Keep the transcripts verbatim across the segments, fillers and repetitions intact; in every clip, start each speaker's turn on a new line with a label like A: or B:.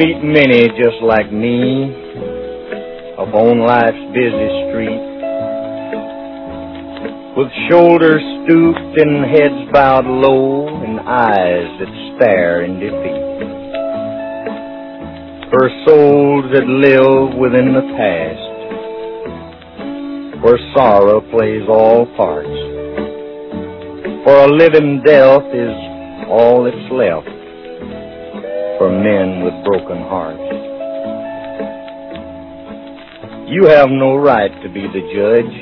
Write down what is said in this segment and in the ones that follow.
A: meet many just like me upon life's busy street, with shoulders stooped and heads bowed low and eyes that stare in defeat, for souls that live within the past, where sorrow plays all parts, for a living death is all that's left for men with broken hearts. You have no right to be the judge,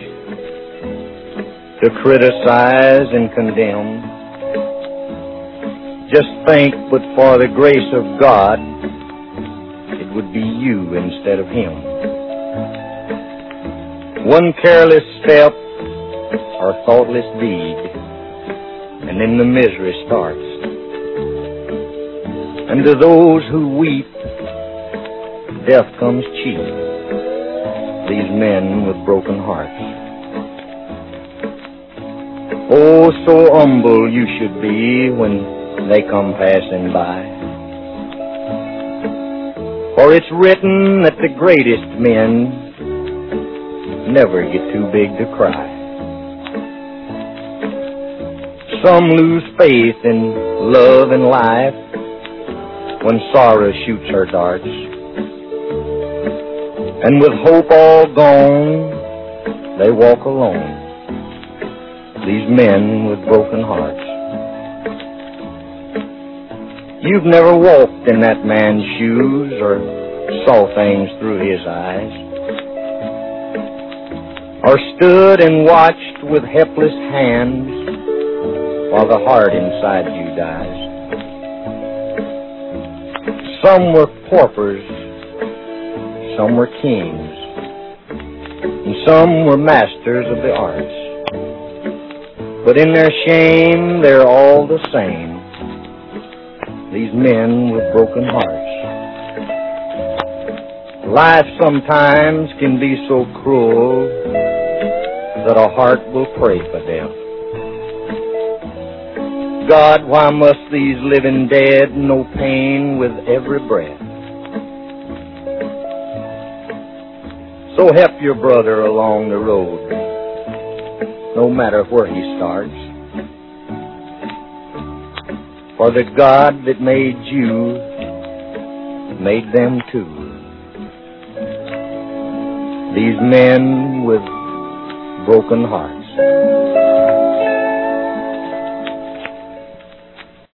A: to criticize and condemn. Just think, but for the grace of God, it would be you instead of him. One careless step or thoughtless deed, and then the misery starts. And to those who weep, death comes cheap, these men with broken hearts. Oh, so humble you should be when they come passing by, for it's written that the greatest men never get too big to cry. Some lose faith in love and life when sorrow shoots her darts, and with hope all gone, they walk alone, these men with broken hearts. You've never walked in that man's shoes or saw things through his eyes, or stood and watched with helpless hands while the heart inside you dies. Some were paupers, some were kings, and some were masters of the arts. But in their shame, they're all the same, these men with broken hearts. Life sometimes can be so cruel that a heart will pray for death. God, why must these living dead know pain with every breath? So help your brother along the road, no matter where he starts. For the God that made you made them too, these men with broken hearts.